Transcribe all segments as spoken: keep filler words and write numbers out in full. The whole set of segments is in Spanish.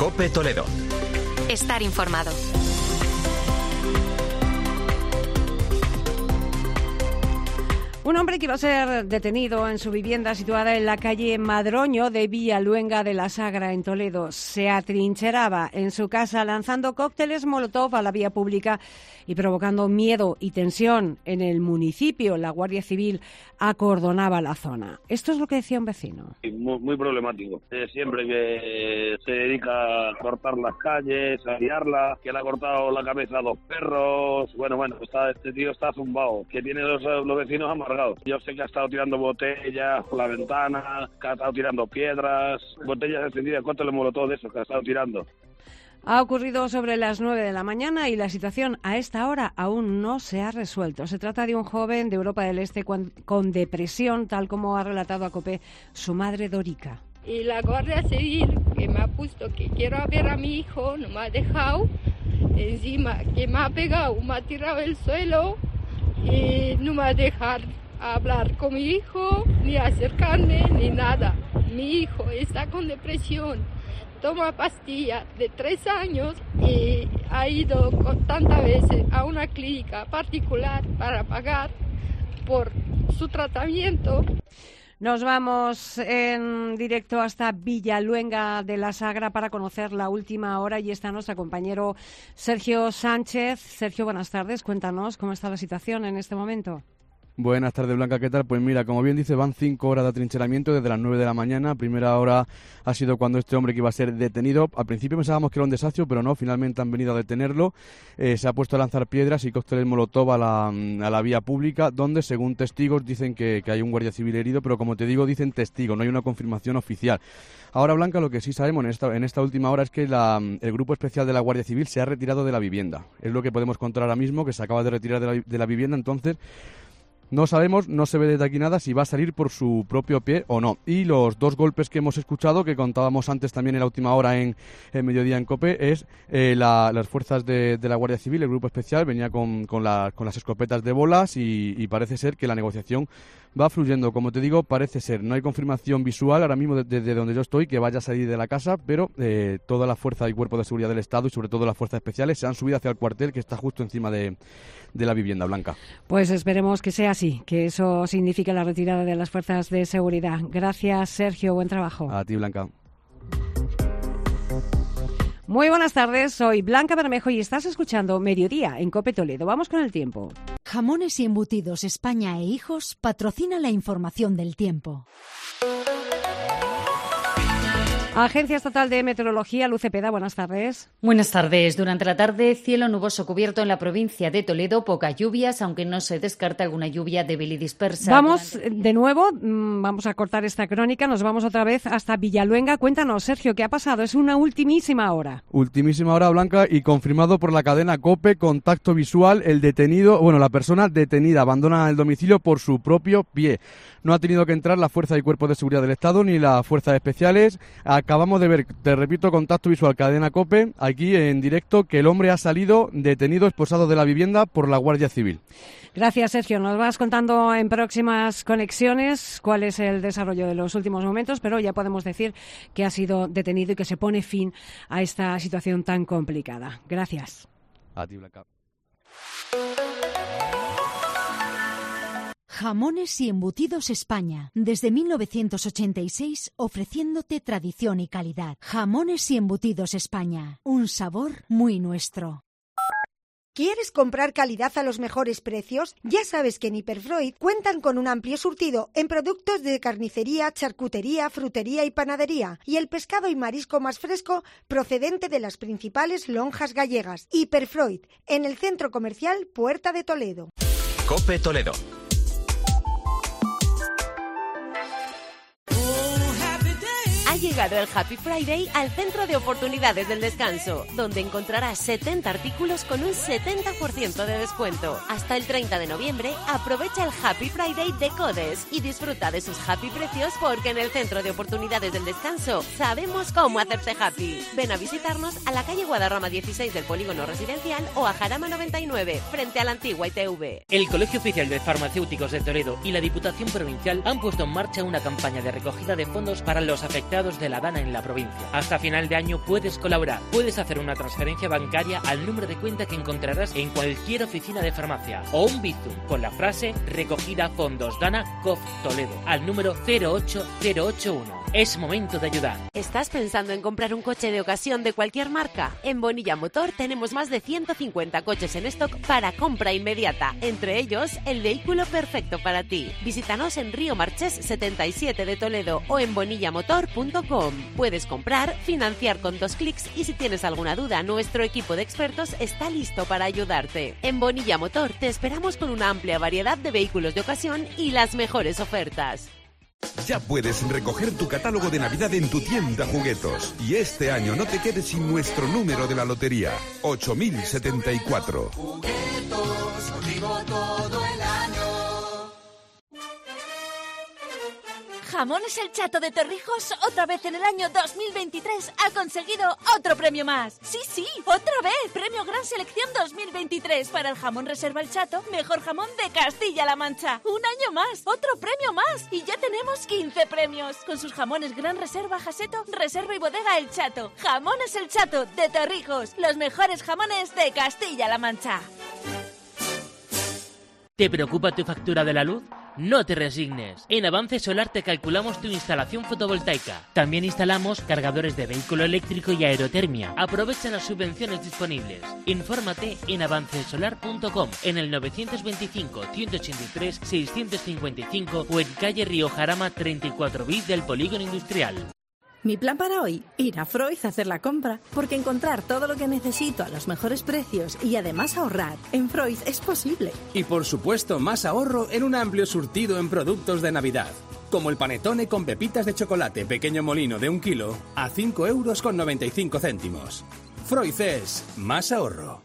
COPE Toledo. Estar informado. Un hombre que iba a ser detenido en su vivienda situada en la calle Madroño de Villaluenga de la Sagra, en Toledo, se atrincheraba en su casa lanzando cócteles Molotov a la vía pública y provocando miedo y tensión en el municipio. La Guardia Civil acordonaba la zona. Esto es lo que decía un vecino. Muy, muy problemático. Eh, siempre que se dedica a cortar las calles, a liarla, que le ha cortado la cabeza a dos perros. Bueno, bueno, está, este tío está zumbado, que tiene los, los vecinos amargados. Yo sé que ha estado tirando botellas por la ventana, que ha estado tirando piedras, botellas encendidas, cócteles Molotov de esos que ha estado tirando. Ha ocurrido sobre las nueve de la mañana y la situación a esta hora aún no se ha resuelto. Se trata de un joven de Europa del Este con, con depresión, tal como ha relatado a COPE su madre Dorica. Y la Guardia Civil, que me ha puesto que quiero ver a mi hijo, no me ha dejado, encima que me ha pegado, me ha tirado al suelo y no me ha dejado hablar con mi hijo, ni acercarme, ni nada. Mi hijo está con depresión, toma pastillas de tres años y ha ido tantas veces a una clínica particular para pagar por su tratamiento. Nos vamos en directo hasta Villaluenga de la Sagra para conocer la última hora y está nuestro compañero Sergio Sánchez. Sergio, buenas tardes. Cuéntanos cómo está la situación en este momento. Buenas tardes, Blanca, ¿qué tal? Pues mira, como bien dice, van cinco horas de atrincheramiento desde las nueve de la mañana. Primera hora ha sido cuando este hombre que iba a ser detenido, al principio pensábamos que era un desastre, pero no, finalmente han venido a detenerlo. Eh, se ha puesto a lanzar piedras y cócteles Molotov a la, a la vía pública, donde según testigos dicen que, que hay un guardia civil herido, pero como te digo, dicen testigos, no hay una confirmación oficial. Ahora, Blanca, lo que sí sabemos en esta, en esta última hora es que la, el grupo especial de la Guardia Civil se ha retirado de la vivienda. Es lo que podemos contar ahora mismo, que se acaba de retirar de la, de la vivienda, entonces no sabemos, no se ve desde aquí nada si va a salir por su propio pie o no. Y los dos golpes que hemos escuchado, que contábamos antes también en la última hora en, en Mediodía en COPE, es eh, la, las fuerzas de, de la Guardia Civil, el grupo especial, venía con, con, la, con las escopetas de bolas y, y parece ser que la negociación va fluyendo. Como te digo, parece ser, no hay confirmación visual ahora mismo desde de, de donde yo estoy que vaya a salir de la casa, pero eh, toda la fuerza y cuerpo de seguridad del Estado y sobre todo las fuerzas especiales se han subido hacia el cuartel que está justo encima de, de la vivienda, Blanca. Pues esperemos que sea así, que eso signifique la retirada de las fuerzas de seguridad. Gracias, Sergio, buen trabajo. A ti, Blanca. Muy buenas tardes, soy Blanca Bermejo y estás escuchando Mediodía en COPE Toledo. Vamos con el tiempo. Jamones y Embutidos España e Hijos patrocina la información del tiempo. Agencia Estatal de Meteorología, Luz Cepeda, buenas tardes. Buenas tardes. Durante la tarde, cielo nuboso cubierto en la provincia de Toledo, pocas lluvias, aunque no se descarta alguna lluvia débil y dispersa. Vamos Durante... de nuevo, vamos a cortar esta crónica, nos vamos otra vez hasta Villaluenga. Cuéntanos, Sergio, ¿qué ha pasado? Es una ultimísima hora. Ultimísima hora, Blanca, y confirmado por la cadena COPE, contacto visual, el detenido, bueno, la persona detenida abandona el domicilio por su propio pie. No ha tenido que entrar la Fuerza y Cuerpos de Seguridad del Estado ni las Fuerzas Especiales. Acabamos de ver, te repito, contacto visual, cadena COPE, aquí en directo, que el hombre ha salido detenido, esposado de la vivienda por la Guardia Civil. Gracias, Sergio. Nos vas contando en próximas conexiones cuál es el desarrollo de los últimos momentos, pero ya podemos decir que ha sido detenido y que se pone fin a esta situación tan complicada. Gracias. A ti, Blanca. Jamones y Embutidos España, desde mil novecientos ochenta y seis ofreciéndote tradición y calidad. Jamones y Embutidos España, un sabor muy nuestro. ¿Quieres comprar calidad a los mejores precios? Ya sabes que en Hiperfreud cuentan con un amplio surtido en productos de carnicería, charcutería, frutería y panadería, y el pescado y marisco más fresco procedente de las principales lonjas gallegas. Hiperfreud, en el Centro Comercial Puerta de Toledo. COPE Toledo. Ha llegado el Happy Friday al Centro de Oportunidades del Descanso, donde encontrarás setenta artículos con un setenta por ciento de descuento. Hasta el treinta de noviembre, aprovecha el Happy Friday de Codes y disfruta de sus happy precios porque en el Centro de Oportunidades del Descanso sabemos cómo hacerte happy. Ven a visitarnos a la calle Guadarrama dieciséis del Polígono Residencial o a Jarama noventa y nueve, frente a la antigua I T V. El Colegio Oficial de Farmacéuticos de Toledo y la Diputación Provincial han puesto en marcha una campaña de recogida de fondos para los afectados afiliados de la DANA en la provincia. Hasta final de año puedes colaborar. Puedes hacer una transferencia bancaria al número de cuenta que encontrarás en cualquier oficina de farmacia o un Bizum con la frase recogida fondos DANA C O F Toledo al número cero ocho cero ocho uno. Es momento de ayudar. ¿Estás pensando en comprar un coche de ocasión de cualquier marca? En Bonilla Motor tenemos más de ciento cincuenta coches en stock para compra inmediata. Entre ellos, el vehículo perfecto para ti. Visítanos en Río Marchés setenta y siete de Toledo o en bonilla motor punto com. Puedes comprar, financiar con dos clics y si tienes alguna duda, nuestro equipo de expertos está listo para ayudarte. En Bonilla Motor te esperamos con una amplia variedad de vehículos de ocasión y las mejores ofertas. Ya puedes recoger tu catálogo de Navidad en tu tienda Juguetos. Y este año no te quedes sin nuestro número de la lotería, ocho mil setenta y cuatro. Juguetos, contigo todo el año. Jamones El Chato de Torrijos, otra vez en el año dos mil veintitrés, ha conseguido otro premio más. Sí, sí, otra vez. Premio Gran Selección dos mil veintitrés para el jamón Reserva El Chato, mejor jamón de Castilla-La Mancha. Un año más, otro premio más. Y ya tenemos quince premios. Con sus jamones Gran Reserva Jaseto, Reserva y Bodega El Chato. Jamones El Chato de Torrijos, los mejores jamones de Castilla-La Mancha. ¿Te preocupa tu factura de la luz? No te resignes. En Avance Solar te calculamos tu instalación fotovoltaica. También instalamos cargadores de vehículo eléctrico y aerotermia. Aprovecha las subvenciones disponibles. Infórmate en avance solar punto com, en el novecientos veinticinco, ciento ochenta y tres, seiscientos cincuenta y cinco o en calle Río Jarama treinta y cuatro bis del Polígono Industrial. Mi plan para hoy, ir a Freud a hacer la compra, porque encontrar todo lo que necesito a los mejores precios y además ahorrar en Freud es posible. Y por supuesto, más ahorro en un amplio surtido en productos de Navidad, como el panetone con pepitas de chocolate pequeño molino de un kilo a cinco euros con noventa y cinco céntimos. Freud es más ahorro.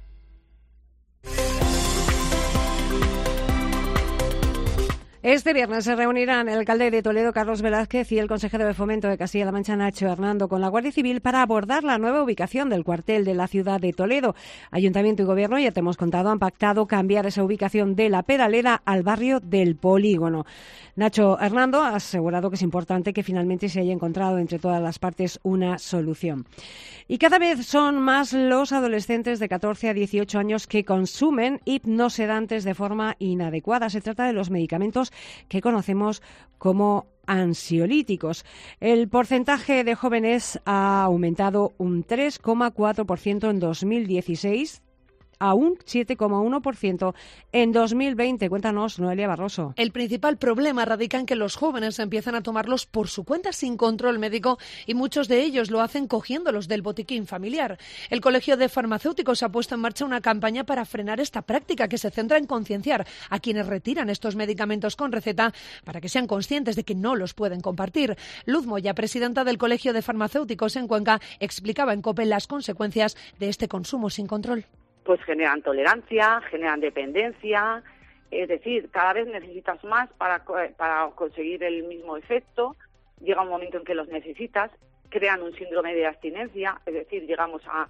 Este viernes se reunirán el alcalde de Toledo, Carlos Velázquez, y el consejero de Fomento de Castilla-La Mancha, Nacho Hernando, con la Guardia Civil para abordar la nueva ubicación del cuartel de la ciudad de Toledo. Ayuntamiento y Gobierno, ya te hemos contado, han pactado cambiar esa ubicación de la Peraleda al barrio del Polígono. Nacho Hernando ha asegurado que es importante que finalmente se haya encontrado entre todas las partes una solución. Y cada vez son más los adolescentes de catorce a dieciocho años que consumen hipnosedantes de forma inadecuada. Se trata de los medicamentos que conocemos como ansiolíticos. El porcentaje de jóvenes ha aumentado un tres coma cuatro por ciento en dos mil dieciséis a un siete coma uno por ciento en dos mil veinte. Cuéntanos, Noelia Barroso. El principal problema radica en que los jóvenes empiezan a tomarlos por su cuenta sin control médico y muchos de ellos lo hacen cogiéndolos del botiquín familiar. El Colegio de Farmacéuticos ha puesto en marcha una campaña para frenar esta práctica que se centra en concienciar a quienes retiran estos medicamentos con receta para que sean conscientes de que no los pueden compartir. Luz Moya, presidenta del Colegio de Farmacéuticos en Cuenca, explicaba en COPE las consecuencias de este consumo sin control. Pues generan tolerancia, generan dependencia, es decir, cada vez necesitas más para, para conseguir el mismo efecto, llega un momento en que los necesitas, crean un síndrome de abstinencia, es decir, llegamos a,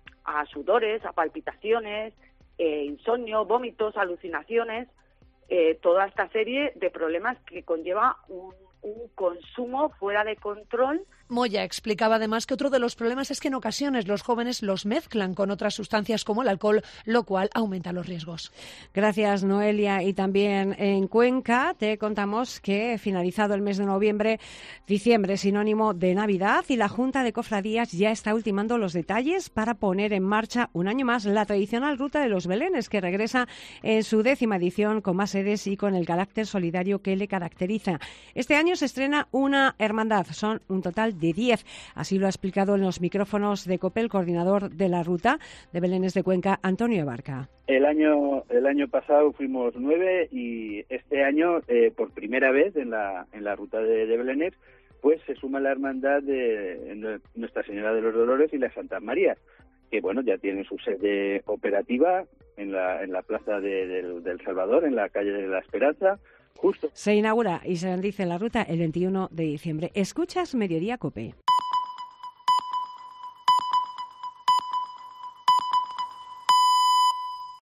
a sudores, a palpitaciones, eh, insomnio, vómitos, alucinaciones, eh, toda esta serie de problemas que conlleva un, un consumo fuera de control. Moya explicaba además que otro de los problemas es que en ocasiones los jóvenes los mezclan con otras sustancias como el alcohol, lo cual aumenta los riesgos. Gracias, Noelia. Y también en Cuenca te contamos que finalizado el mes de noviembre, diciembre sinónimo de Navidad, y la Junta de Cofradías ya está ultimando los detalles para poner en marcha un año más la tradicional Ruta de los Belenes, que regresa en su décima edición con más sedes y con el carácter solidario que le caracteriza. Este año se estrena una hermandad, son un total de diez. Así lo ha explicado en los micrófonos de COPE el coordinador de la Ruta de Belenes de Cuenca, Antonio Abarca. El año el año pasado fuimos nueve y este año, eh, por primera vez en la en la Ruta de, de Belenes, pues se suma la hermandad de Nuestra Señora de los Dolores y las Santas Marías, que bueno, ya tienen su sede operativa en la en la plaza de, de, del Salvador, en la calle de la Esperanza. Justo. Se inaugura y se bendice la ruta el veintiuno de diciembre. Escuchas Mediodía COPE.